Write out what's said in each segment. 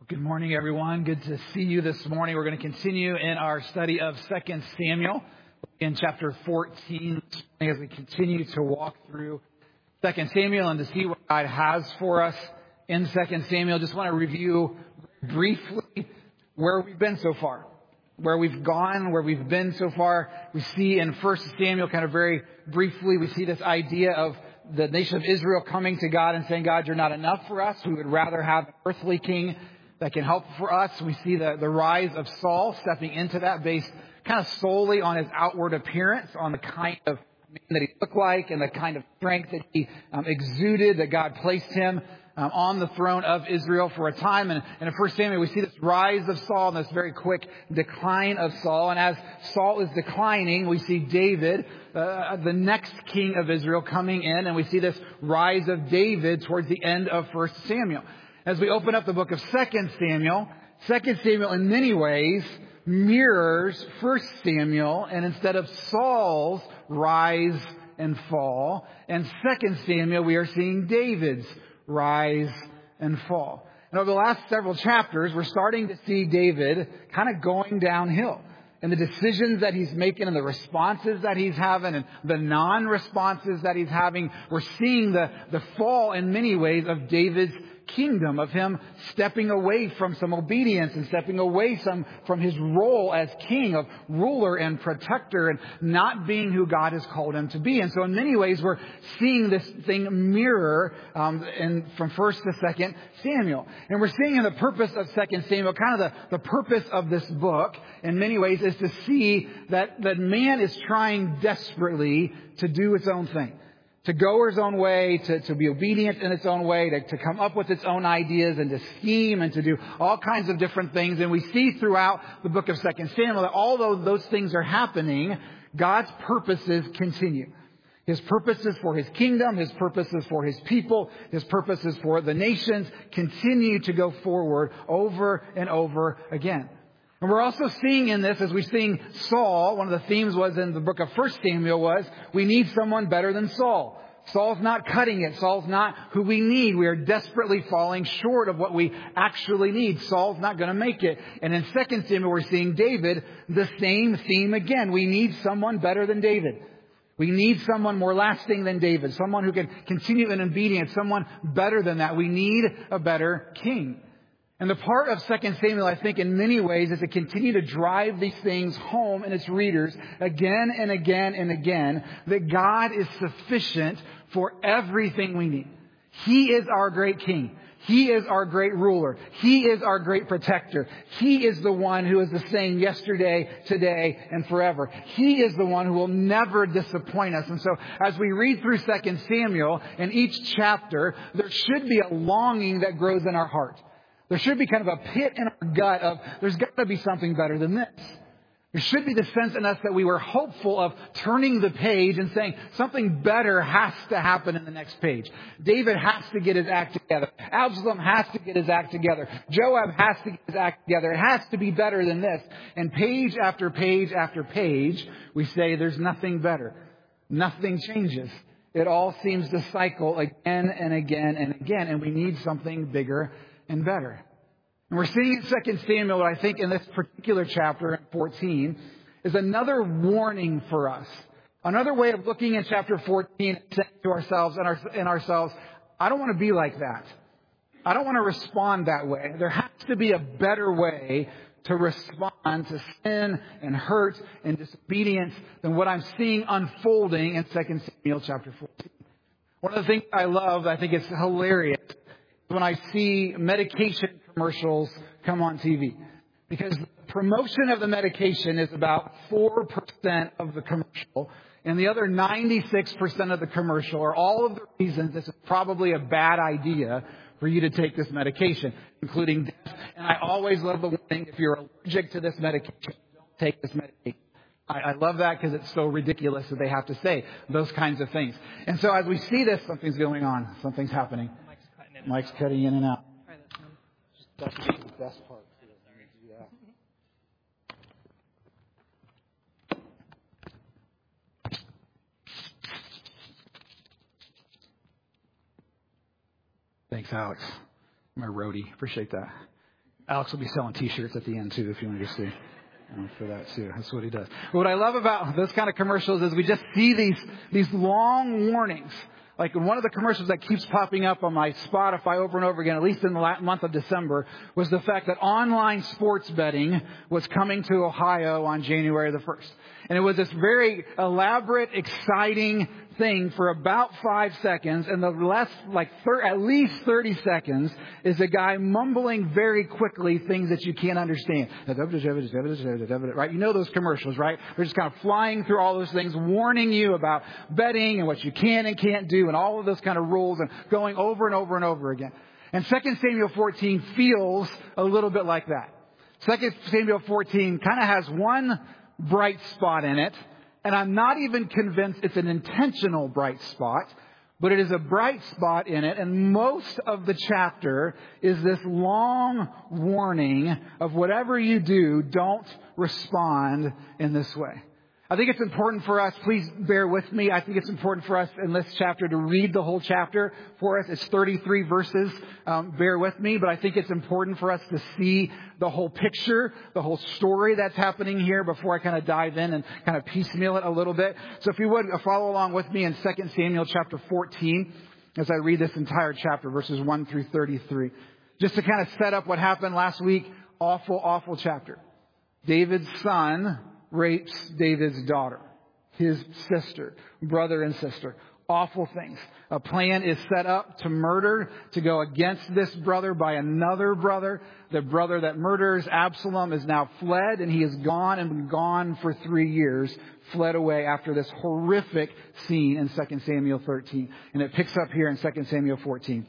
Good morning, everyone. Good to see you this morning. We're going to continue in our study of 2 Samuel in chapter 14 as we continue to walk through 2 Samuel and to see what God has for us in 2 Samuel. Just want to review briefly where we've been so far, where we've gone, where we've been so far. We see in 1 Samuel, kind of very briefly, we see this idea of the nation of Israel coming to God and saying, God, you're not enough for us. We would rather have an earthly king that can help for us. We see the rise of Saul stepping into that based kind of solely on his outward appearance, on the kind of man that he looked like and the kind of strength that he exuded, that God placed him on the throne of Israel for a time. And in 1 Samuel, we see this rise of Saul and this very quick decline of Saul. And as Saul is declining, we see David, the next king of Israel, coming in. And we see this rise of David towards the end of 1 Samuel. As we open up the book of 2 Samuel, 2 Samuel in many ways mirrors 1 Samuel, and instead of Saul's rise and fall, in 2 Samuel we are seeing David's rise and fall. And over the last several chapters, we're starting to see David kind of going downhill. And the decisions that he's making and the responses that he's having and the non-responses that he's having, we're seeing the fall in many ways of David's kingdom, of him stepping away from some obedience and stepping away from his role as king, of ruler and protector, and not being who God has called him to be. And so in many ways we're seeing this thing mirror from 1 to 2 Samuel. And we're seeing in the purpose of 2 Samuel, kind of the purpose of this book in many ways is to see that man is trying desperately to do its own thing. To go its own way, to be obedient in its own way, to come up with its own ideas and to scheme and to do all kinds of different things. And we see throughout the book of 2 Samuel that although those things are happening, God's purposes continue. His purposes for His kingdom, His purposes for His people, His purposes for the nations continue to go forward over and over again. And we're also seeing in this, as we sing Saul, one of the themes was in the book of 1 Samuel was, we need someone better than Saul. Saul's not cutting it. Saul's not who we need. We are desperately falling short of what we actually need. Saul's not going to make it. And in 2 Samuel, we're seeing David, the same theme again. We need someone better than David. We need someone more lasting than David. Someone who can continue in obedience. Someone better than that. We need a better king. And the part of 2 Samuel, I think, in many ways, is to continue to drive these things home in its readers again and again and again, that God is sufficient for everything we need. He is our great king. He is our great ruler. He is our great protector. He is the one who is the same yesterday, today, and forever. He is the one who will never disappoint us. And so as we read through 2 Samuel, in each chapter, there should be a longing that grows in our heart. There should be kind of a pit in our gut of, there's got to be something better than this. There should be the sense in us that we were hopeful of turning the page and saying something better has to happen in the next page. David has to get his act together. Absalom has to get his act together. Joab has to get his act together. It has to be better than this. And page after page after page, we say there's nothing better. Nothing changes. It all seems to cycle again and again and again. And we need something bigger and better. And we're seeing in 2 Samuel, what I think in this particular chapter, in 14, is another warning for us. Another way of looking at chapter 14 and saying to ourselves and ourselves, I don't want to be like that. I don't want to respond that way. There has to be a better way to respond to sin and hurt and disobedience than what I'm seeing unfolding in 2 Samuel chapter 14. One of the things I love, I think it's hilarious, when I see medication commercials come on TV. Because the promotion of the medication is about 4% of the commercial. And the other 96% of the commercial are all of the reasons this is probably a bad idea for you to take this medication, including death. And I always love the warning, if you're allergic to this medication, don't take this medication. I love that because it's so ridiculous that they have to say those kinds of things. And so as we see this, something's going on. Something's happening. Mike's cutting in and out. That's the best part. Yeah. Thanks, Alex. My roadie. Appreciate that. Alex will be selling T-shirts at the end, too, if you want to see. For that, too. That's what he does. But what I love about those kind of commercials is we just see these long warnings. Like one of the commercials that keeps popping up on my Spotify over and over again, at least in the month of December, was the fact that online sports betting was coming to Ohio on January the 1st. And it was this very elaborate, exciting thing for about 5 seconds. And the at least 30 seconds is a guy mumbling very quickly things that you can't understand. Right? You know those commercials, right? They're just kind of flying through all those things, warning you about betting and what you can and can't do and all of those kind of rules and going over and over and over again. And 2 Samuel 14 feels a little bit like that. 2 Samuel 14 kind of has one bright spot in it. And I'm not even convinced it's an intentional bright spot, but it is a bright spot in it. And most of the chapter is this long warning of whatever you do, don't respond in this way. I think it's important for us, please bear with me. I think it's important for us in this chapter to read the whole chapter for us. It's 33 verses. Bear with me. But I think it's important for us to see the whole picture, the whole story that's happening here before I kind of dive in and kind of piecemeal it a little bit. So if you would follow along with me in 2 Samuel chapter 14 as I read this entire chapter, verses 1 through 33. Just to kind of set up what happened last week. Awful, awful chapter. David's son rapes David's daughter, his sister, brother and sister. Awful things. A plan is set up to murder, to go against this brother by another brother. The brother that murders Absalom is now fled, and he is gone and been gone for 3 years, fled away after this horrific scene in 2 Samuel 13. And it picks up here in 2 Samuel 14.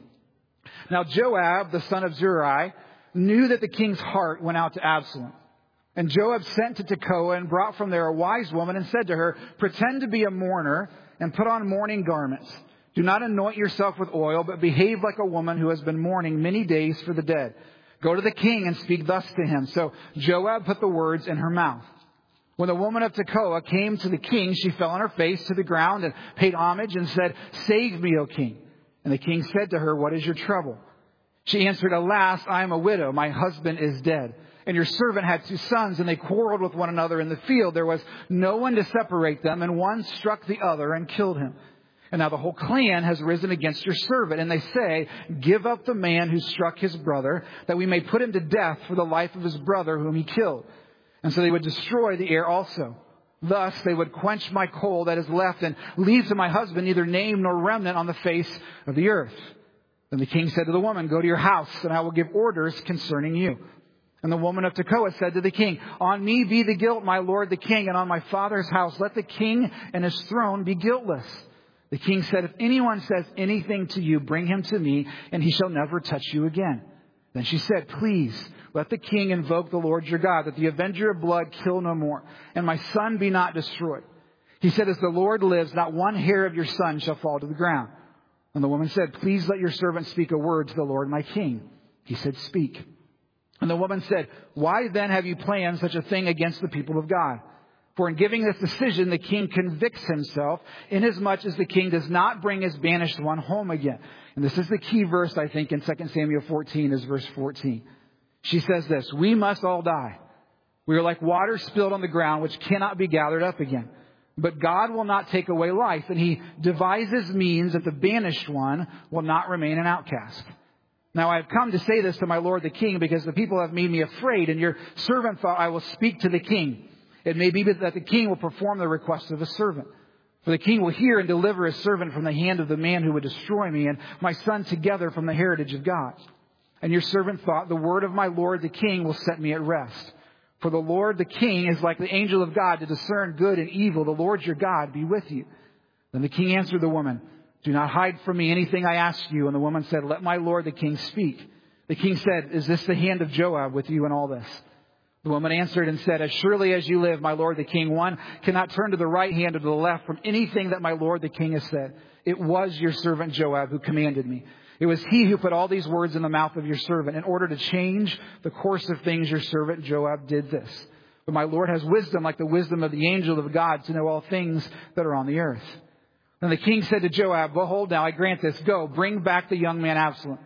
Now Joab, the son of Zeruiah, knew that the king's heart went out to Absalom. And Joab sent to Tekoa and brought from there a wise woman and said to her, pretend to be a mourner and put on mourning garments. Do not anoint yourself with oil, but behave like a woman who has been mourning many days for the dead. Go to the king and speak thus to him. So Joab put the words in her mouth. When the woman of Tekoa came to the king, she fell on her face to the ground and paid homage and said, save me, O king. And the king said to her, what is your trouble? She answered, alas, I am a widow. My husband is dead. And your servant had 2 sons, and they quarreled with one another in the field. There was no one to separate them, and one struck the other and killed him. And now the whole clan has risen against your servant. And they say, give up the man who struck his brother, that we may put him to death for the life of his brother whom he killed. And so they would destroy the heir also. Thus they would quench my coal that is left, and leave to my husband neither name nor remnant on the face of the earth. Then the king said to the woman, go to your house, and I will give orders concerning you. And the woman of Tekoa said to the king, on me be the guilt, my lord the king, and on my father's house let the king and his throne be guiltless. The king said, if anyone says anything to you, bring him to me, and he shall never touch you again. Then she said, please let the king invoke the Lord your God, that the avenger of blood kill no more, and my son be not destroyed. He said, as the Lord lives, not one hair of your son shall fall to the ground. And the woman said, please let your servant speak a word to the Lord my king. He said, speak. And the woman said, why then have you planned such a thing against the people of God? For in giving this decision, the king convicts himself, inasmuch as the king does not bring his banished one home again. And this is the key verse, I think, in 2 Samuel 14 is verse 14. She says this, we must all die. We are like water spilled on the ground, which cannot be gathered up again. But God will not take away life, and he devises means that the banished one will not remain an outcast. Now I have come to say this to my lord the king, because the people have made me afraid, and your servant thought I will speak to the king. It may be that the king will perform the request of his servant. For the king will hear and deliver his servant from the hand of the man who would destroy me, and my son together from the heritage of God. And your servant thought, the word of my lord the king will set me at rest. For the Lord the king is like the angel of God to discern good and evil. The Lord your God be with you. Then the king answered the woman, do not hide from me anything I ask you. And the woman said, let my lord the king speak. The king said, is this the hand of Joab with you in all this? The woman answered and said, as surely as you live, my lord the king, one cannot turn to the right hand or to the left from anything that my lord the king has said. It was your servant Joab who commanded me. It was he who put all these words in the mouth of your servant. In order to change the course of things, your servant Joab did this. But my Lord has wisdom like the wisdom of the angel of God to know all things that are on the earth. Then the king said to Joab, behold, now I grant this. Go, bring back the young man Absalom.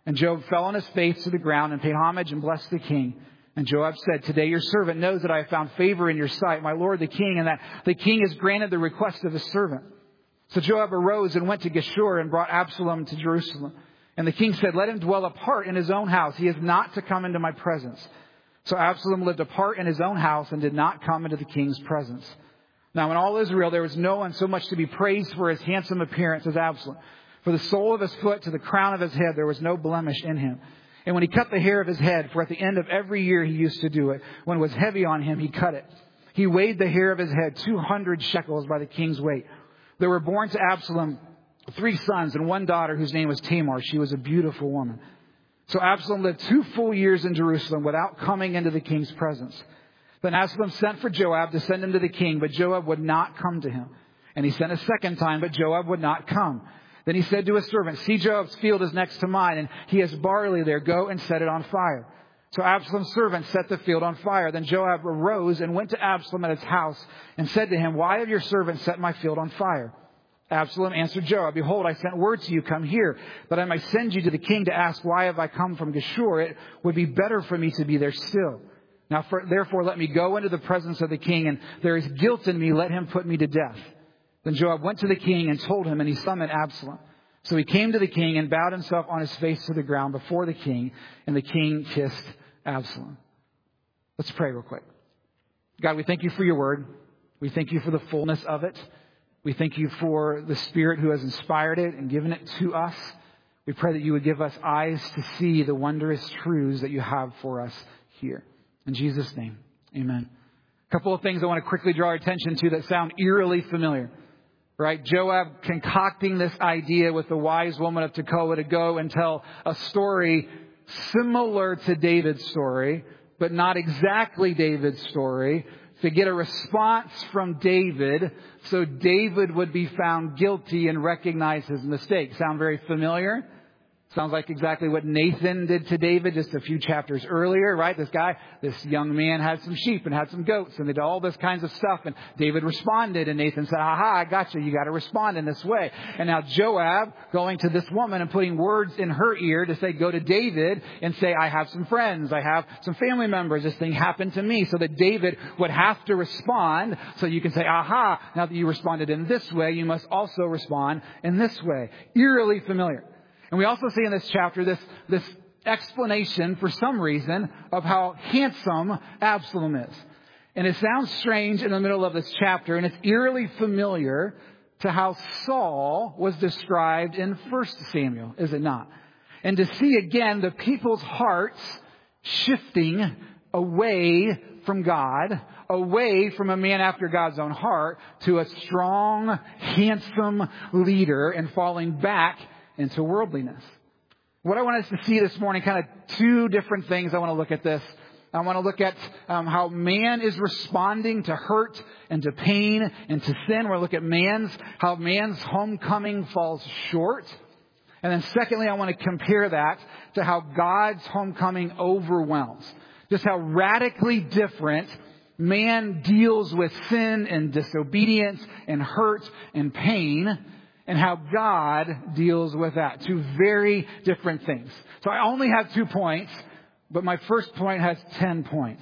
And Joab fell on his face to the ground and paid homage and blessed the king. And Joab said, today your servant knows that I have found favor in your sight, my lord the king, and that the king has granted the request of his servant. So Joab arose and went to Geshur and brought Absalom to Jerusalem. And the king said, let him dwell apart in his own house. He is not to come into my presence. So Absalom lived apart in his own house and did not come into the king's presence. Now in all Israel there was no one so much to be praised for his handsome appearance as Absalom. For the sole of his foot to the crown of his head there was no blemish in him. And when he cut the hair of his head, for at the end of every year he used to do it, when it was heavy on him, he cut it. He weighed the hair of his head 200 shekels by the king's weight. There were born to Absalom 3 sons and 1 daughter whose name was Tamar. She was a beautiful woman. So Absalom lived 2 full years in Jerusalem without coming into the king's presence. Then Absalom sent for Joab to send him to the king, but Joab would not come to him. And he sent a second time, but Joab would not come. Then he said to his servant, see, Joab's field is next to mine, and he has barley there. Go and set it on fire. So Absalom's servant set the field on fire. Then Joab arose and went to Absalom at his house and said to him, why have your servant set my field on fire? Absalom answered Joab, behold, I sent word to you, come here, that I might send you to the king to ask, why have I come from Geshur? It would be better for me to be there still. Now, therefore, let me go into the presence of the king, and there is guilt in me. Let him put me to death. Then Joab went to the king and told him, and he summoned Absalom. So he came to the king and bowed himself on his face to the ground before the king, and the king kissed Absalom. Let's pray real quick. God, we thank you for your word. We thank you for the fullness of it. We thank you for the Spirit who has inspired it and given it to us. We pray that you would give us eyes to see the wondrous truths that you have for us here. In Jesus' name, amen. A couple of things I want to quickly draw our attention to that sound eerily familiar. Right? Joab concocting this idea with the wise woman of Tekoa to go and tell a story similar to David's story, but not exactly David's story, to get a response from David so David would be found guilty and recognize his mistake. Sound very familiar? Sounds like exactly what Nathan did to David just a few chapters earlier, right? This young man had some sheep and had some goats and they did all this kinds of stuff. And David responded and Nathan said, aha, I got you. You got to respond in this way. And now Joab going to this woman and putting words in her ear to say, go to David and say, I have some friends. I have some family members. This thing happened to me, so that David would have to respond. So you can say, aha, now that you responded in this way, you must also respond in this way. Eerily familiar. And we also see in this chapter this explanation, for some reason, of how handsome Absalom is. And it sounds strange in the middle of this chapter, and it's eerily familiar to how Saul was described in 1 Samuel, is it not? And to see again the people's hearts shifting away from God, away from a man after God's own heart, to a strong, handsome leader, and falling back into worldliness. What I want us to see this morning, kind of 2 different things I want to look at this. I want to look at how man is responding to hurt and to pain and to sin. We're going to look at how man's homecoming falls short. And then secondly, I want to compare that to how God's homecoming overwhelms. Just how radically different man deals with sin and disobedience and hurt and pain, and how God deals with that. 2 very different things. So I only have 2 points, but my first point has 10 points.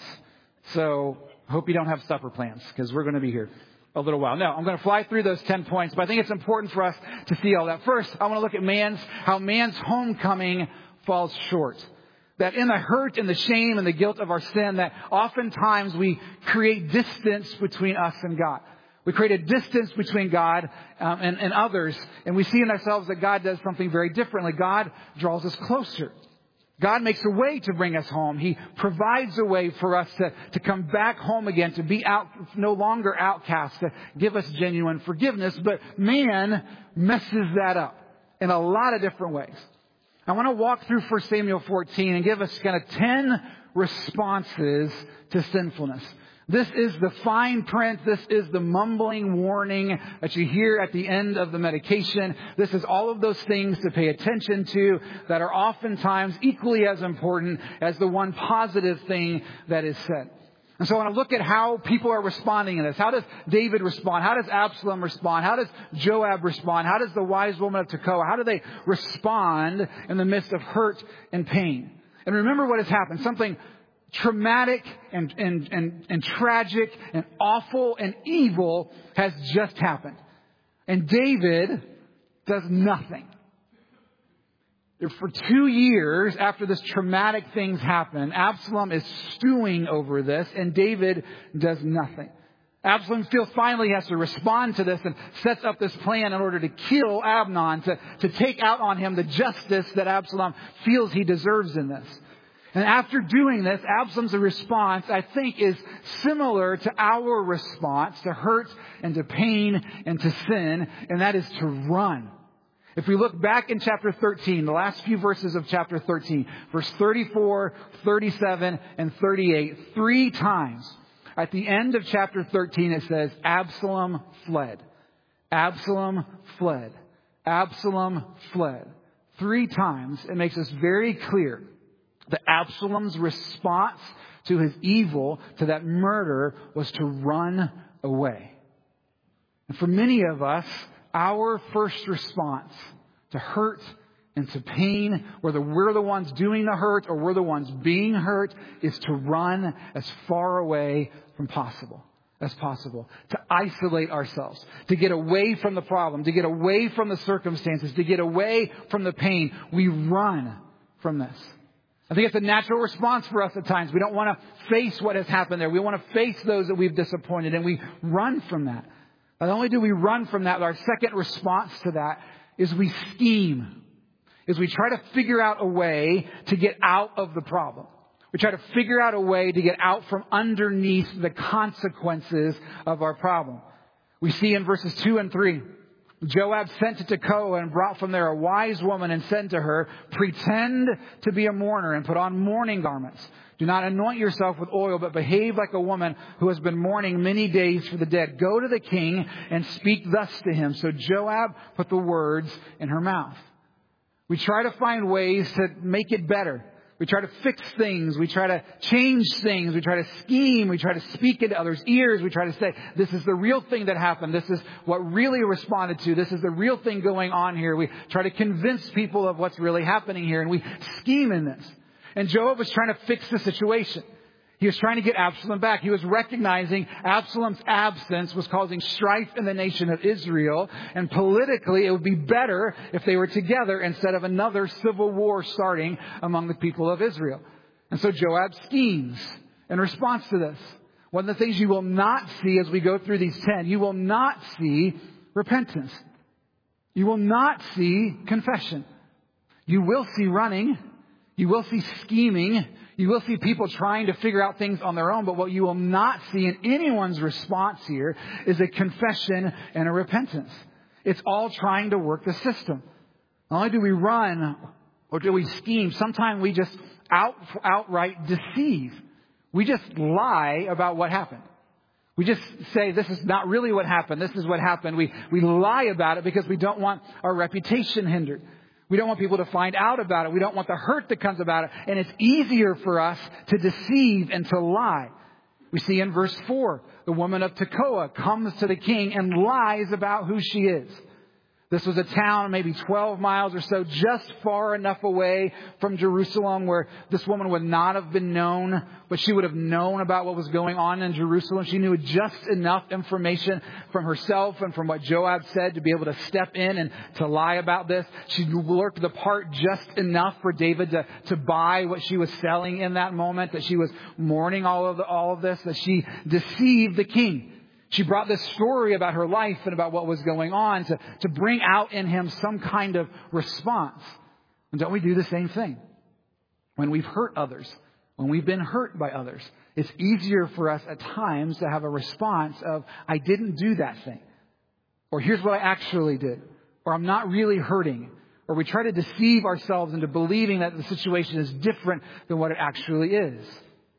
So I hope you don't have supper plans, because we're going to be here a little while. No, I'm going to fly through those 10 points, but I think it's important for us to see all that. First, I want to look at how man's homecoming falls short. That in the hurt and the shame and the guilt of our sin, that oftentimes we create distance between us and God. We create a distance between God and others. And we see in ourselves that God does something very differently. God draws us closer. God makes a way to bring us home. He provides a way for us to come back home again, to be no longer outcast, to give us genuine forgiveness. But man messes that up in a lot of different ways. I want to walk through 1 Samuel 14 and give us kind of 10 responses to sinfulness. This is the fine print. This is the mumbling warning that you hear at the end of the medication. This is all of those things to pay attention to that are oftentimes equally as important as the one positive thing that is said. And so I want to look at how people are responding in this. How does David respond? How does Absalom respond? How does Joab respond? How does the wise woman of Tekoa? How do they respond in the midst of hurt and pain? And remember what has happened. Something traumatic and tragic and awful and evil has just happened. And David does nothing. For 2 years after this traumatic things happen, Absalom is stewing over this, and David does nothing. Absalom feels finally he has to respond to this and sets up this plan in order to kill Amnon, to take out on him the justice that Absalom feels he deserves in this. And after doing this, Absalom's response, I think, is similar to our response to hurt and to pain and to sin, and that is to run. If we look back in chapter 13, the last few verses of chapter 13, verse 34, 37, and 38, 3 times at the end of chapter 13 it says, Absalom fled. Absalom fled. Absalom fled. 3 times it makes us very clear that Absalom's response to his evil, to that murder, was to run away. And for many of us, our first response to hurt and to pain, whether we're the ones doing the hurt or we're the ones being hurt, is to run as far away as possible. To isolate ourselves, to get away from the problem, to get away from the circumstances, to get away from the pain. We run from this. I think it's a natural response for us at times. We don't want to face what has happened there. We want to face those that we've disappointed, and we run from that. Not only do we run from that, but our second response to that is we scheme. Is we try to figure out a way to get out of the problem. We try to figure out a way to get out from underneath the consequences of our problem. We see in verses 2 and 3, Joab sent to Tekoa and brought from there a wise woman and said to her, pretend to be a mourner and put on mourning garments. Do not anoint yourself with oil, but behave like a woman who has been mourning many days for the dead. Go to the king and speak thus to him. So Joab put the words in her mouth. We try to find ways to make it better. We try to fix things. We try to change things. We try to scheme. We try to speak into others' ears. We try to say, this is the real thing that happened. This is what really responded to. This is the real thing going on here. We try to convince people of what's really happening here. And we scheme in this. And Joab was trying to fix the situation. He was trying to get Absalom back. He was recognizing Absalom's absence was causing strife in the nation of Israel. And politically, it would be better if they were together instead of another civil war starting among the people of Israel. And so Joab schemes in response to this. One of the things you will not see as we go through these 10, you will not see repentance. You will not see confession. You will see running. You will see scheming. You will see people trying to figure out things on their own. But what you will not see in anyone's response here is a confession and a repentance. It's all trying to work the system. Not only do we run or do we scheme, sometimes we just outright deceive. We just lie about what happened. We just say, this is not really what happened. This is what happened. We lie about it because we don't want our reputation hindered. We don't want people to find out about it. We don't want the hurt that comes about it. And it's easier for us to deceive and to lie. We see in verse 4, the woman of Tekoa comes to the king and lies about who she is. This was a town maybe 12 miles or so, just far enough away from Jerusalem where this woman would not have been known, but she would have known about what was going on in Jerusalem. She knew just enough information from herself and from what Joab said to be able to step in and to lie about this. She worked the part just enough for David to buy what she was selling in that moment, that she was mourning all of this, that she deceived the king. She brought this story about her life and about what was going on to bring out in him some kind of response. And don't we do the same thing? When we've hurt others, when we've been hurt by others, it's easier for us at times to have a response of, I didn't do that thing. Or here's what I actually did. Or I'm not really hurting. Or we try to deceive ourselves into believing that the situation is different than what it actually is.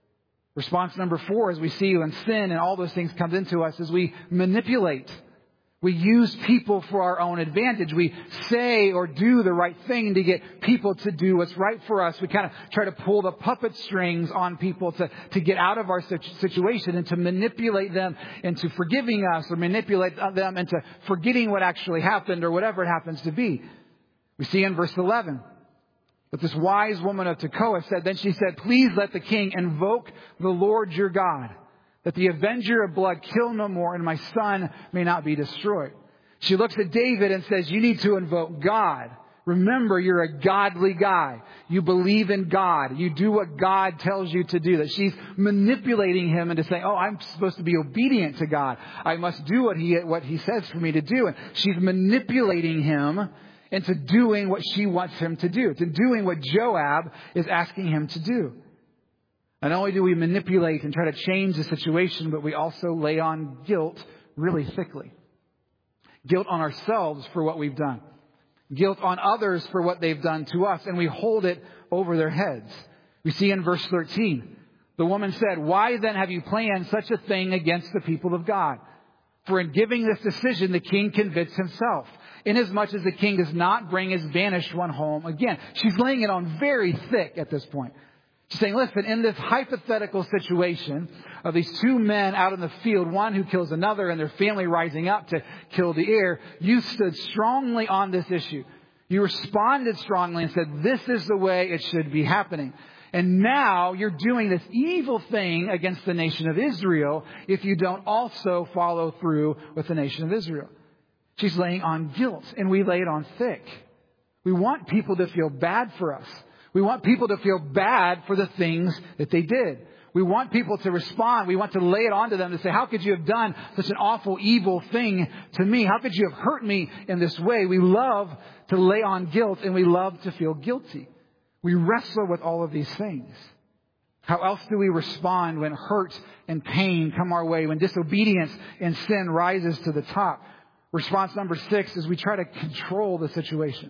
Response number 4, as we see when sin and all those things comes into us, is we manipulate. We use people for our own advantage. We say or do the right thing to get people to do what's right for us. We kind of try to pull the puppet strings on people to get out of our situation and to manipulate them into forgiving us or manipulate them into forgetting what actually happened or whatever it happens to be. We see in verse 11 that this wise woman of Tekoa said, then she said, please let the king invoke the Lord your God, that the avenger of blood kill no more and my son may not be destroyed. She looks at David and says, you need to invoke God. Remember, you're a godly guy. You believe in God. You do what God tells you to do. That she's manipulating him into saying, oh, I'm supposed to be obedient to God. I must do what he says for me to do. And she's manipulating him into doing what she wants him to do, to doing what Joab is asking him to do. Not only do we manipulate and try to change the situation, but we also lay on guilt really thickly. Guilt on ourselves for what we've done. Guilt on others for what they've done to us. And we hold it over their heads. We see in verse 13, the woman said, why then have you planned such a thing against the people of God? For in giving this decision, the king convicts himself, inasmuch as the king does not bring his vanished one home again. She's laying it on very thick at this point. She's saying, listen, in this hypothetical situation of these two men out in the field, one who kills another and their family rising up to kill the heir, you stood strongly on this issue. You responded strongly and said, this is the way it should be happening. And now you're doing this evil thing against the nation of Israel if you don't also follow through with the nation of Israel. She's laying on guilt, and we lay it on thick. We want people to feel bad for us. We want people to feel bad for the things that they did. We want people to respond. We want to lay it onto them to say, how could you have done such an awful, evil thing to me? How could you have hurt me in this way? We love to lay on guilt, and we love to feel guilty. We wrestle with all of these things. How else do we respond when hurt and pain come our way, when disobedience and sin rises to the top? Response number 6 is we try to control the situation.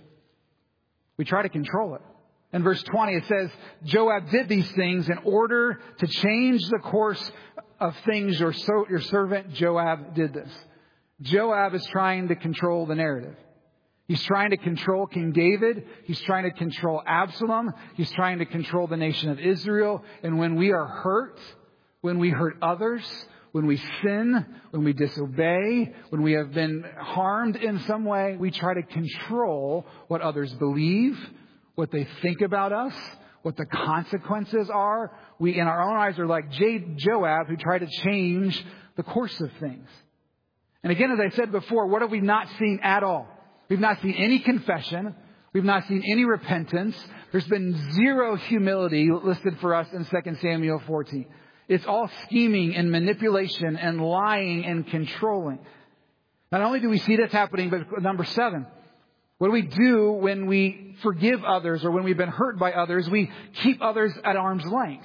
We try to control it. In verse 20, it says, Joab did these things in order to change the course of things. Your servant Joab did this. Joab is trying to control the narrative. He's trying to control King David. He's trying to control Absalom. He's trying to control the nation of Israel. And when we are hurt, when we hurt others, when we sin, when we disobey, when we have been harmed in some way, we try to control what others believe, what they think about us, what the consequences are. We, in our own eyes, are like Joab, who tried to change the course of things. And again, as I said before, what have we not seen at all? We've not seen any confession. We've not seen any repentance. There's been zero humility listed for us in 2 Samuel 14. It's all scheming and manipulation and lying and controlling. Not only do we see this happening, but number 7, what do we do when we forgive others or when we've been hurt by others? We keep others at arm's length.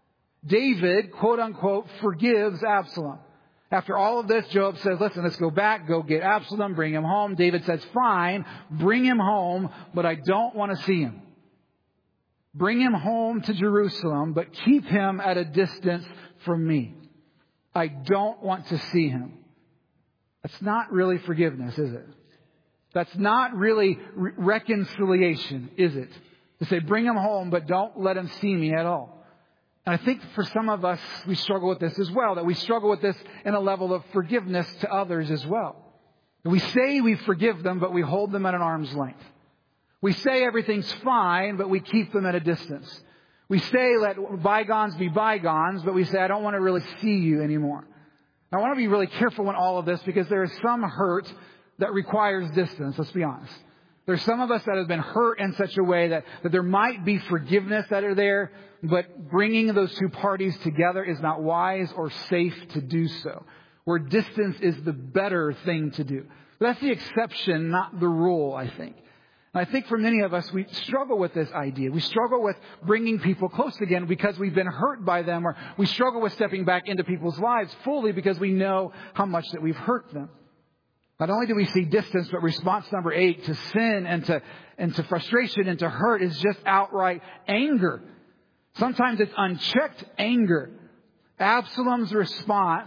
David, quote unquote, forgives Absalom. After all of this, Joab says, listen, let's go back, go get Absalom, bring him home. David says, fine, bring him home, but I don't want to see him. Bring him home to Jerusalem, but keep him at a distance from me. I don't want to see him. That's not really forgiveness, is it? That's not really reconciliation, is it? To say, bring him home, but don't let him see me at all. And I think for some of us, we struggle with this as well, that we struggle with this in a level of forgiveness to others as well. We say we forgive them, but we hold them at an arm's length. We say everything's fine, but we keep them at a distance. We say let bygones be bygones, but we say, I don't want to really see you anymore. Now, I want to be really careful in all of this because there is some hurt that requires distance, let's be honest. There's some of us that have been hurt in such a way that there might be forgiveness that are there, but bringing those two parties together is not wise or safe to do so. Where distance is the better thing to do. But that's the exception, not the rule, I think. And I think for many of us, we struggle with this idea. We struggle with bringing people close again because we've been hurt by them, or we struggle with stepping back into people's lives fully because we know how much that we've hurt them. Not only do we see distance, but response number 8 to sin and to frustration and to hurt is just outright anger. Sometimes it's unchecked anger. Absalom's response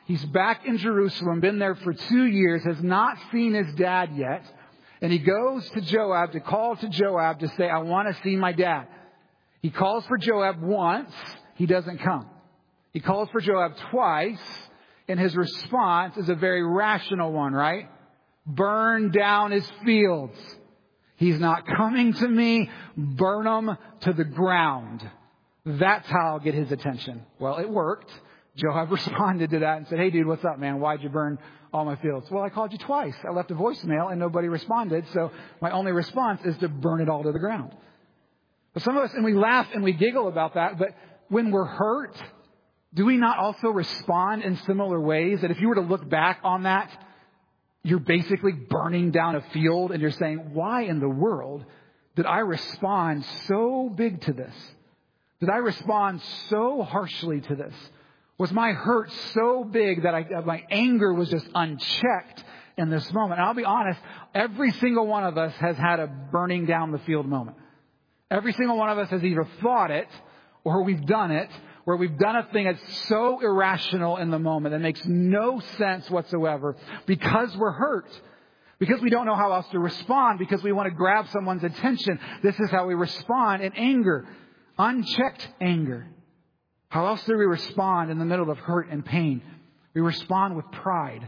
He's back in Jerusalem, been there for 2 years, has not seen his dad yet. And he goes to Joab to call to Joab to say, I want to see my dad. He calls for Joab once. He doesn't come. He calls for Joab twice. And his response is a very rational one, right? Burn down his fields. He's not coming to me. Burn them to the ground. That's how I'll get his attention. Well, it worked. Joab responded to that and said, hey, dude, what's up, man? Why'd you burn all my fields? Well, I called you twice. I left a voicemail and nobody responded. So my only response is to burn it all to the ground. But some of us, and we laugh and we giggle about that. But when we're hurt, do we not also respond in similar ways? That if you were to look back on that, you're basically burning down a field and you're saying, why in the world did I respond so big to this? Did I respond so harshly to this? Was my hurt so big that my anger was just unchecked in this moment? And I'll be honest, every single one of us has had a burning down the field moment. Every single one of us has either thought it or we've done it, where we've done a thing that's so irrational in the moment that makes no sense whatsoever because we're hurt. Because we don't know how else to respond, because we want to grab someone's attention. This is how we respond in anger, unchecked anger. How else do we respond in the middle of hurt and pain? We respond with pride.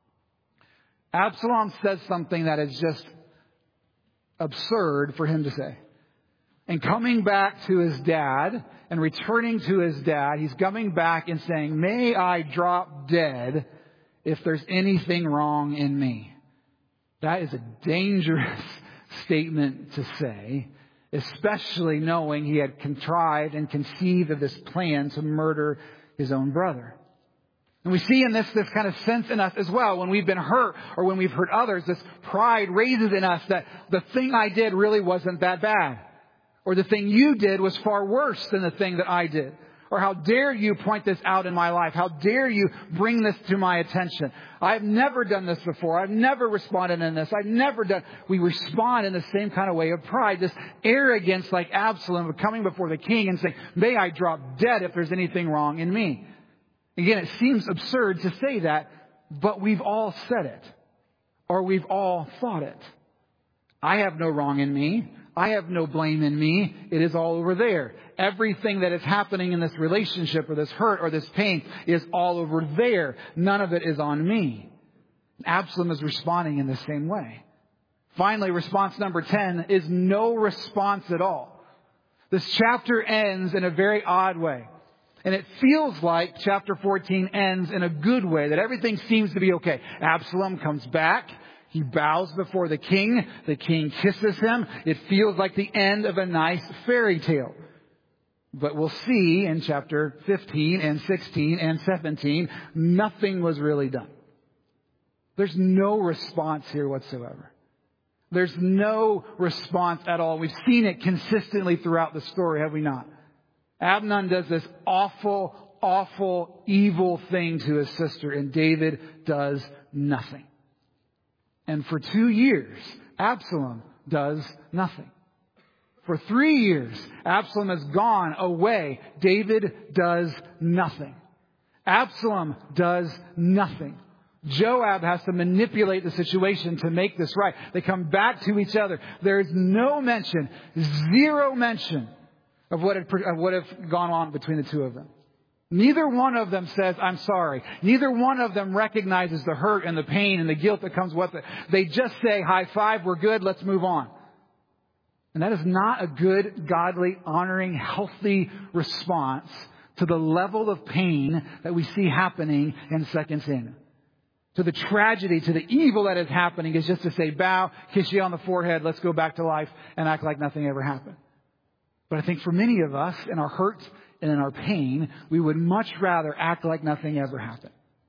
Absalom says something that is just absurd for him to say. And coming back to his dad and returning to his dad, he's coming back and saying, may I drop dead if there's anything wrong in me. That is a dangerous statement to say, especially knowing he had contrived and conceived of this plan to murder his own brother. And we see in this kind of sense in us as well, when we've been hurt or when we've hurt others, this pride raises in us that the thing I did really wasn't that bad. Or the thing you did was far worse than the thing that I did. Or how dare you point this out in my life? How dare you bring this to my attention? I've never done this before. I've never responded in this. I've never done. We respond in the same kind of way of pride. This arrogance like Absalom of coming before the king and saying, may I drop dead if there's anything wrong in me. Again, it seems absurd to say that, but we've all said it. Or we've all thought it. I have no wrong in me. I have no blame in me. It is all over there. Everything that is happening in this relationship or this hurt or this pain is all over there. None of it is on me. Absalom is responding in the same way. Finally, response number 10 is no response at all. This chapter ends in a very odd way. And it feels like chapter 14 ends in a good way, that everything seems to be okay. Absalom comes back. He bows before the king. The king kisses him. It feels like the end of a nice fairy tale. But we'll see in chapter 15 and 16 and 17, nothing was really done. There's no response here whatsoever. There's no response at all. We've seen it consistently throughout the story, have we not? Amnon does this awful, awful, evil thing to his sister, and David does nothing. And for 2 years, Absalom does nothing. For 3 years, Absalom has gone away. David does nothing. Absalom does nothing. Joab has to manipulate the situation to make this right. They come back to each other. There is no mention, zero mention of what had gone on between the two of them. Neither one of them says, I'm sorry. Neither one of them recognizes the hurt and the pain and the guilt that comes with it. They just say, high five, we're good, let's move on. And that is not a good, godly, honoring, healthy response to the level of pain that we see happening in 2 Samuel. To the tragedy, to the evil that is happening is just to say, bow, kiss you on the forehead, let's go back to life and act like nothing ever happened. But I think for many of us, in our hurt and in our pain, we would much rather act like nothing ever happened.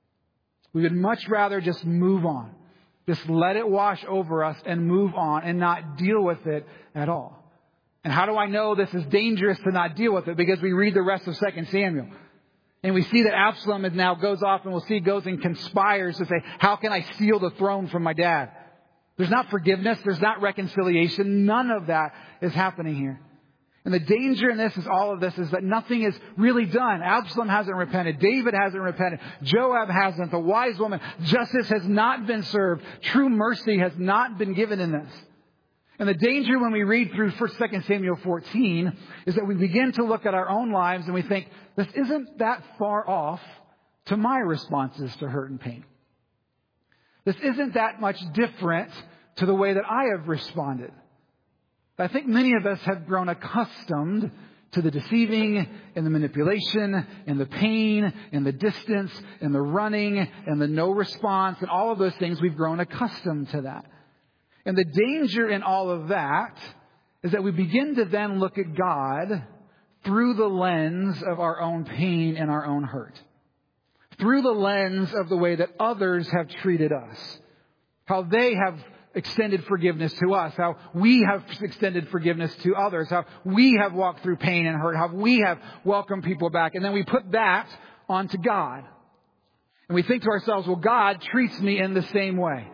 We would much rather just move on. Just let it wash over us and move on and not deal with it at all. And how do I know this is dangerous to not deal with it? Because we read the rest of 2 Samuel. And we see that Absalom now goes off, and we'll see goes and conspires to say, how can I steal the throne from my dad? There's not forgiveness. There's not reconciliation. None of that is happening here. And the danger in this is all of this is that nothing is really done. Absalom hasn't repented. David hasn't repented. Joab hasn't. The wise woman. Justice has not been served. True mercy has not been given in this. And the danger when we read through 2 Samuel 14 is that we begin to look at our own lives and we think, this isn't that far off to my responses to hurt and pain. This isn't that much different to the way that I have responded. I think many of us have grown accustomed to the deceiving and the manipulation and the pain and the distance and the running and the no response and all of those things. We've grown accustomed to that. And the danger in all of that is that we begin to then look at God through the lens of our own pain and our own hurt. Through the lens of the way that others have treated us. How they have extended forgiveness to us, how we have extended forgiveness to others, how we have walked through pain and hurt, how we have welcomed people back. And then we put that onto God. And we think to ourselves, well, God treats me in the same way.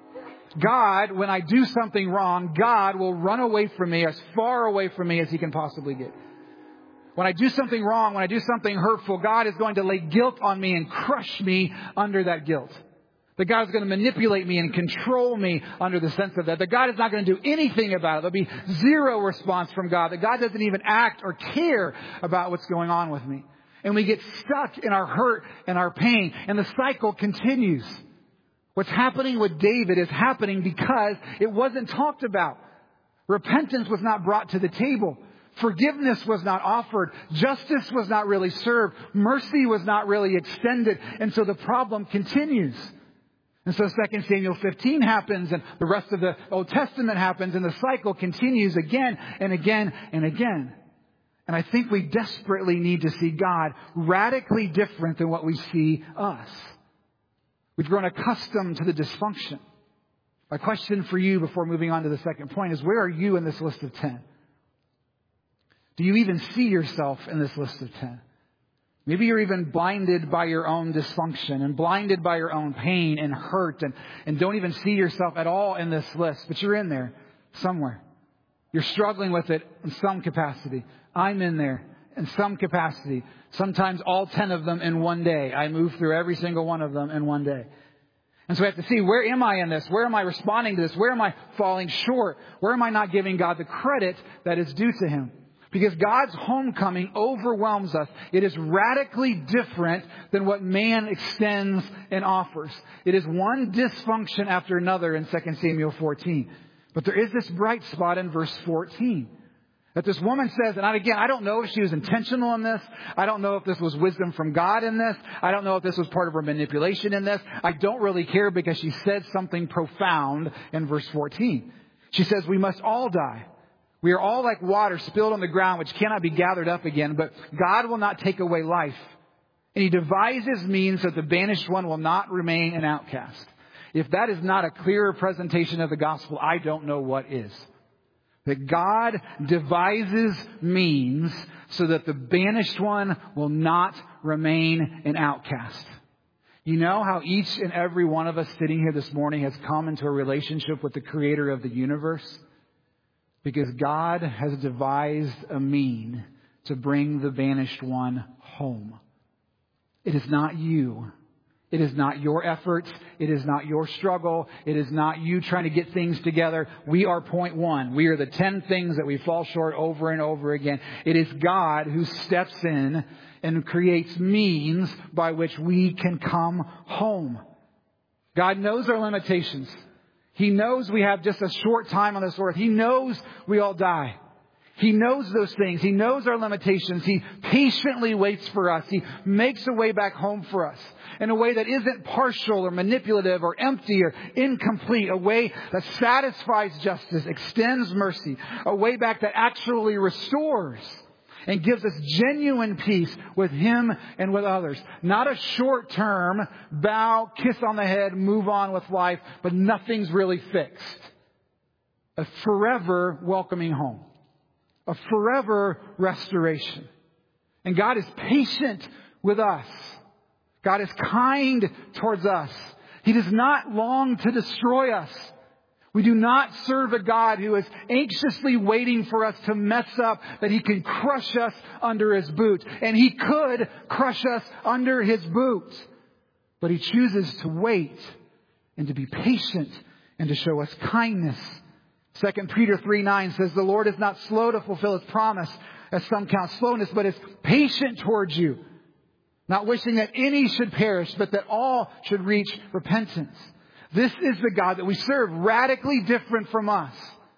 God, when I do something wrong, God will run away from me, as far away from me as He can possibly get. When I do something wrong, when I do something hurtful, God is going to lay guilt on me and crush me under that guilt. That God is going to manipulate me and control me under the sense of that. That God is not going to do anything about it. There'll be zero response from God. That God doesn't even act or care about what's going on with me. And we get stuck in our hurt and our pain. And the cycle continues. What's happening with David is happening because it wasn't talked about. Repentance was not brought to the table. Forgiveness was not offered. Justice was not really served. Mercy was not really extended. And so the problem continues. And so 2 Samuel 15 happens and the rest of the Old Testament happens and the cycle continues again and again and again. And I think we desperately need to see God radically different than what we see us. We've grown accustomed to the dysfunction. My question for you before moving on to the second point is, where are you in this list of 10? Do you even see yourself in this list of 10? Maybe you're even blinded by your own dysfunction and blinded by your own pain and hurt and don't even see yourself at all in this list. But you're in there somewhere. You're struggling with it in some capacity. I'm in there in some capacity. Sometimes all 10 of them in one day. I move through every single one of them in one day. And so we have to see, where am I in this? Where am I responding to this? Where am I falling short? Where am I not giving God the credit that is due to Him? Because God's homecoming overwhelms us. It is radically different than what man extends and offers. It is one dysfunction after another in 2 Samuel 14. But there is this bright spot in verse 14. That this woman says, and again, I don't know if she was intentional in this. I don't know if this was wisdom from God in this. I don't know if this was part of her manipulation in this. I don't really care because she said something profound in verse 14. She says, we must all die. We are all like water spilled on the ground, which cannot be gathered up again. But God will not take away life. And He devises means that the banished one will not remain an outcast. If that is not a clearer presentation of the gospel, I don't know what is. That God devises means so that the banished one will not remain an outcast. You know how each and every one of us sitting here this morning has come into a relationship with the Creator of the universe? Because God has devised a mean to bring the banished one home. It is not you. It is not your efforts. It is not your struggle. It is not you trying to get things together. We are point one. We are the 10 things that we fall short over and over again. It is God who steps in and creates means by which we can come home. God knows our limitations. He knows we have just a short time on this earth. He knows we all die. He knows those things. He knows our limitations. He patiently waits for us. He makes a way back home for us in a way that isn't partial or manipulative or empty or incomplete. A way that satisfies justice, extends mercy. A way back that actually restores and gives us genuine peace with Him and with others. Not a short-term bow, kiss on the head, move on with life, but nothing's really fixed. A forever welcoming home. A forever restoration. And God is patient with us. God is kind towards us. He does not long to destroy us. We do not serve a God who is anxiously waiting for us to mess up, that He can crush us under His boot. And He could crush us under His boot. But He chooses to wait and to be patient and to show us kindness. 2 Peter 3:9 says, the Lord is not slow to fulfill His promise, as some count slowness, but is patient towards you, not wishing that any should perish, but that all should reach repentance. This is the God that we serve, radically different from us.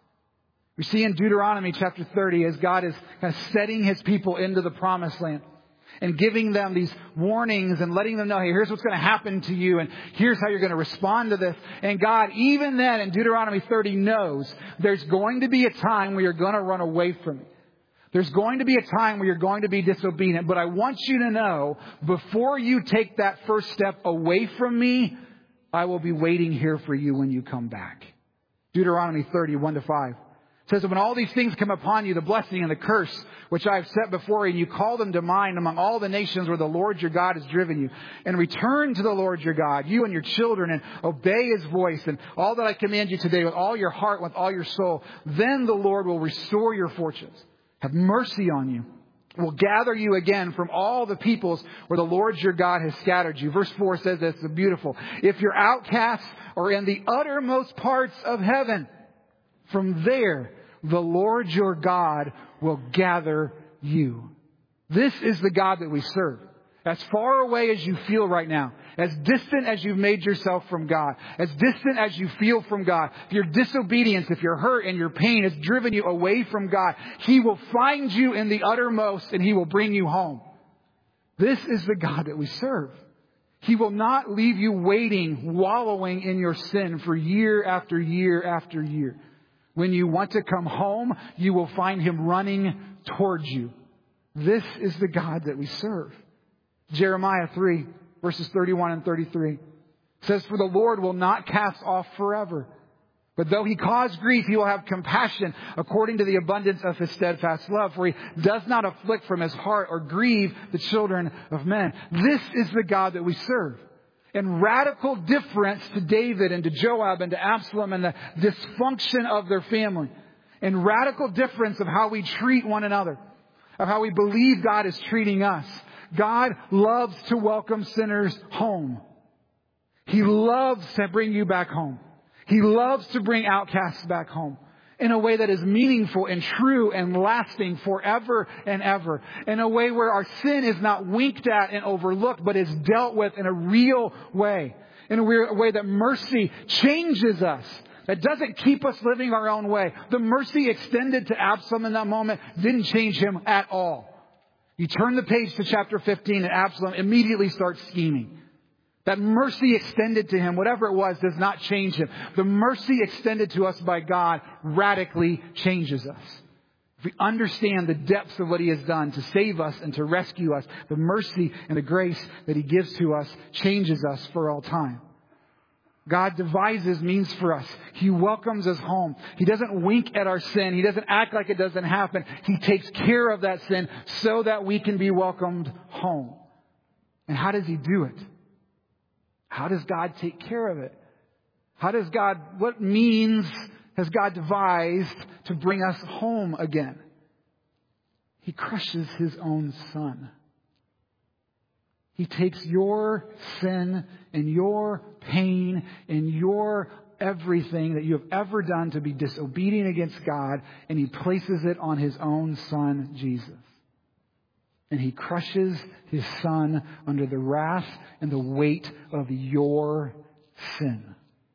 We see in Deuteronomy chapter 30 as God is kind of setting His people into the promised land and giving them these warnings and letting them know, hey, here's what's going to happen to you and here's how you're going to respond to this. And God, even then in Deuteronomy 30, knows there's going to be a time where you're going to run away from me. There's going to be a time where you're going to be disobedient. But I want you to know, before you take that first step away from me, I will be waiting here for you when you come back. Deuteronomy 30, 1-5. It says, when all these things come upon you, the blessing and the curse, which I have set before you, and you call them to mind among all the nations where the Lord your God has driven you, and return to the Lord your God, you and your children, and obey His voice, and all that I command you today with all your heart, with all your soul, then the Lord will restore your fortunes, have mercy on you, will gather you again from all the peoples where the Lord your God has scattered you. Verse 4 says this, it's beautiful. If you're outcasts or in the uttermost parts of heaven, from there the Lord your God will gather you. This is the God that we serve. As far away as you feel right now, as distant as you've made yourself from God, as distant as you feel from God, if your disobedience, if your hurt and your pain has driven you away from God, He will find you in the uttermost and He will bring you home. This is the God that we serve. He will not leave you waiting, wallowing in your sin for year after year after year. When you want to come home, you will find Him running towards you. This is the God that we serve. Jeremiah 3, verses 31 and 33 says, for the Lord will not cast off forever, but though He cause grief, He will have compassion according to the abundance of His steadfast love, for He does not afflict from His heart or grieve the children of men. This is the God that we serve. In radical difference to David and to Joab and to Absalom and the dysfunction of their family. In radical difference of how we treat one another, of how we believe God is treating us. God loves to welcome sinners home. He loves to bring you back home. He loves to bring outcasts back home in a way that is meaningful and true and lasting forever and ever. In a way where our sin is not winked at and overlooked, but is dealt with in a real way. In a way that mercy changes us. That doesn't keep us living our own way. The mercy extended to Absalom in that moment didn't change him at all. You turn the page to chapter 15 and Absalom immediately starts scheming. That mercy extended to him, whatever it was, does not change him. The mercy extended to us by God radically changes us. If we understand the depths of what He has done to save us and to rescue us, the mercy and the grace that He gives to us changes us for all time. God devises means for us. He welcomes us home. He doesn't wink at our sin. He doesn't act like it doesn't happen. He takes care of that sin so that we can be welcomed home. And how does He do it? How does God take care of it? What means has God devised to bring us home again? He crushes His own Son. He takes your sin and your pain and your everything that you have ever done to be disobedient against God, and He places it on His own Son, Jesus. And He crushes His Son under the wrath and the weight of your sin.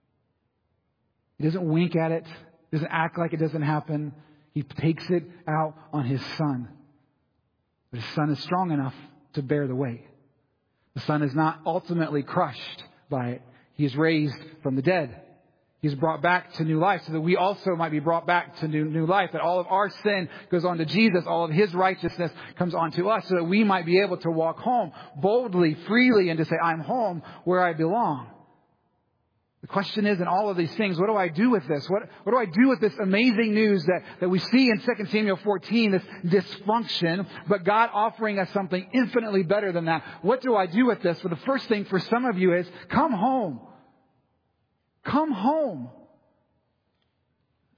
He doesn't wink at it. Doesn't act like it doesn't happen. He takes it out on His Son. But His Son is strong enough to bear the weight. The Son is not ultimately crushed by it. He is raised from the dead. He is brought back to new life so that we also might be brought back to new life. That all of our sin goes on to Jesus. All of His righteousness comes onto us so that we might be able to walk home boldly, freely, and to say, I'm home where I belong. The question is, in all of these things, what do I do with this? What do I do with this amazing news that we see in 2 Samuel 14, this dysfunction, but God offering us something infinitely better than that? What do I do with this? Well, the first thing for some of you is, come home. Come home.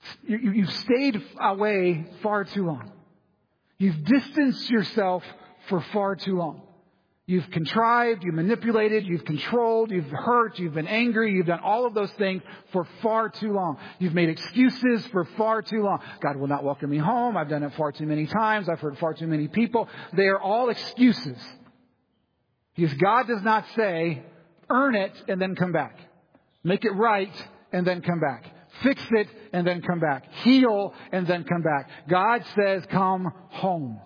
You've stayed away far too long. You've distanced yourself for far too long. You've contrived, you've manipulated, you've controlled, you've hurt, you've been angry, you've done all of those things for far too long. You've made excuses for far too long. God will not welcome me home. I've done it far too many times. I've hurt far too many people. They are all excuses. Because God does not say, earn it and then come back. Make it right and then come back. Fix it and then come back. Heal and then come back. God says, come home.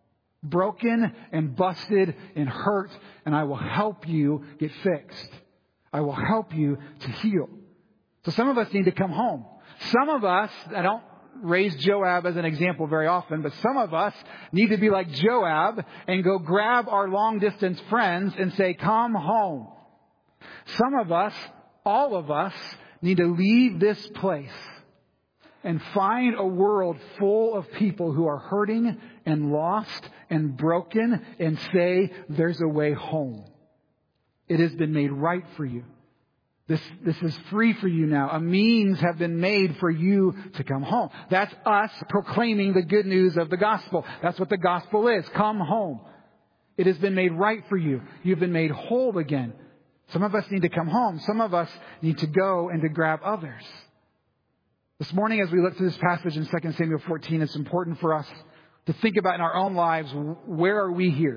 Broken and busted and hurt, and I will help you get fixed. I will help you to heal. So some of us need to come home. Some of us, I don't raise Joab as an example very often, but some of us need to be like Joab and go grab our long distance friends and say, come home. Some of us, all of us, need to leave this place and find a world full of people who are hurting and lost and broken and say, there's a way home. It has been made right for you. This is free for you now. A means have been made for you to come home. That's us proclaiming the good news of the gospel. That's what the gospel is. Come home. It has been made right for you. You've been made whole again. Some of us need to come home. Some of us need to go and to grab others. This morning, as we look through this passage in 2 Samuel 14, it's important for us to think about in our own lives, where are we here?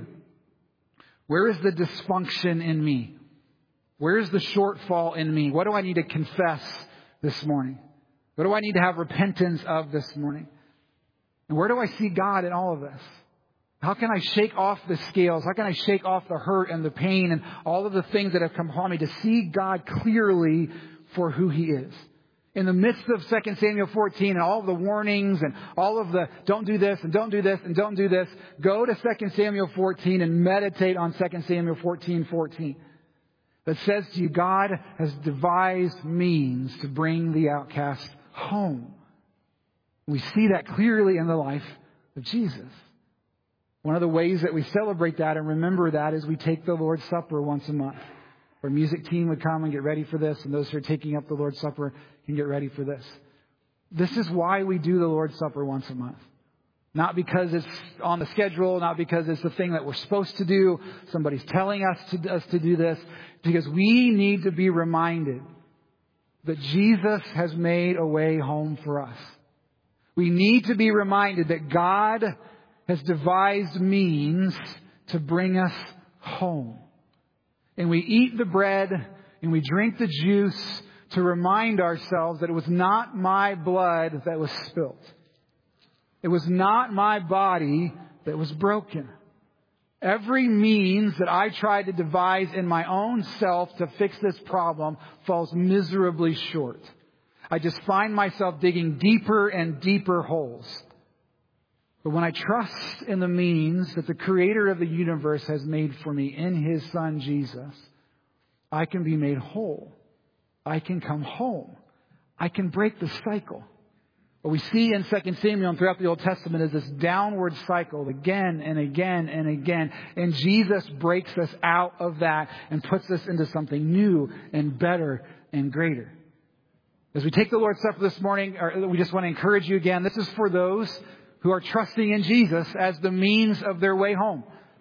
Where is the dysfunction in me? Where is the shortfall in me? What do I need to confess this morning? What do I need to have repentance of this morning? And where do I see God in all of this? How can I shake off the scales? How can I shake off the hurt and the pain and all of the things that have come upon me to see God clearly for who He is? In the midst of 2 Samuel 14 and all of the warnings and all of the don't do this and don't do this and don't do this, go to 2 Samuel 14 and meditate on 2 Samuel 14:14. That says to you, God has devised means to bring the outcast home. We see that clearly in the life of Jesus. One of the ways that we celebrate that and remember that is we take the Lord's Supper once a month. Our music team would come and get ready for this, and those who are taking up the Lord's Supper can get ready for this. This is why we do the Lord's Supper once a month. Not because it's on the schedule, not because it's the thing that we're supposed to do. Somebody's telling us to do this. Because we need to be reminded that Jesus has made a way home for us. We need to be reminded that God has devised means to bring us home. And we eat the bread and we drink the juice to remind ourselves that it was not my blood that was spilt. It was not my body that was broken. Every means that I tried to devise in my own self to fix this problem falls miserably short. I just find myself digging deeper and deeper holes. But when I trust in the means that the Creator of the universe has made for me in His Son Jesus, I can be made whole. I can come home. I can break the cycle. What we see in 2 Samuel and throughout the Old Testament is this downward cycle again and again and again. And Jesus breaks us out of that and puts us into something new and better and greater. As we take the Lord's Supper this morning, we just want to encourage you again. This is for those who are trusting in Jesus as the means of their way home.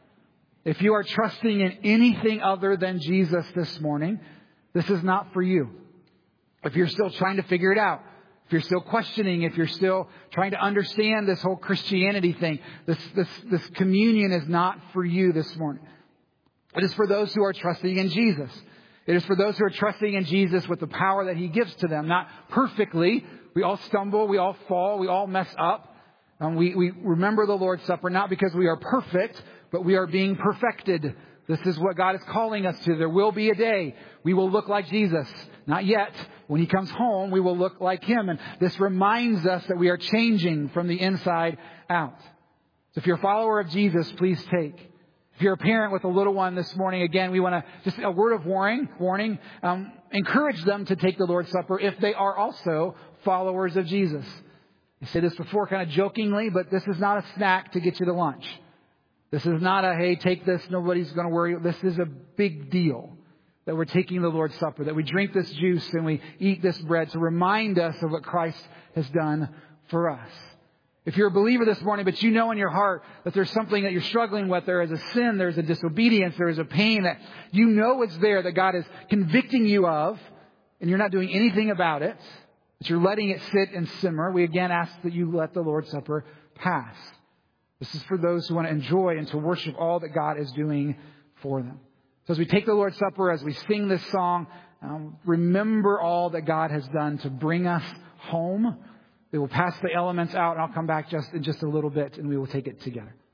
If you are trusting in anything other than Jesus this morning, this is not for you. If you're still trying to figure it out, if you're still questioning, if you're still trying to understand this whole Christianity thing, this communion is not for you this morning. It is for those who are trusting in Jesus. It is for those who are trusting in Jesus with the power that He gives to them. Not perfectly. We all stumble. We all fall. We all mess up. We remember the Lord's Supper not because we are perfect, but we are being perfected. This is what God is calling us to. There will be a day we will look like Jesus. Not yet. When He comes home, we will look like Him. And this reminds us that we are changing from the inside out. So if you're a follower of Jesus, please take. If you're a parent with a little one this morning, again, we want to just a word of warning. Encourage them to take the Lord's Supper if they are also followers of Jesus. I said this before kind of jokingly, but this is not a snack to get you to lunch. This is not a, hey, take this, nobody's going to worry. This is a big deal. that we're taking the Lord's Supper, that we drink this juice and we eat this bread to remind us of what Christ has done for us. If you're a believer this morning, but you know in your heart that there's something that you're struggling with, there is a sin, there's a disobedience, there is a pain that you know is there that God is convicting you of, and you're not doing anything about it, that you're letting it sit and simmer, we again ask that you let the Lord's Supper pass. This is for those who want to enjoy and to worship all that God is doing for them. So as we take the Lord's Supper, as we sing this song, remember all that God has done to bring us home. We will pass the elements out, and I'll come back in just a little bit, and we will take it together.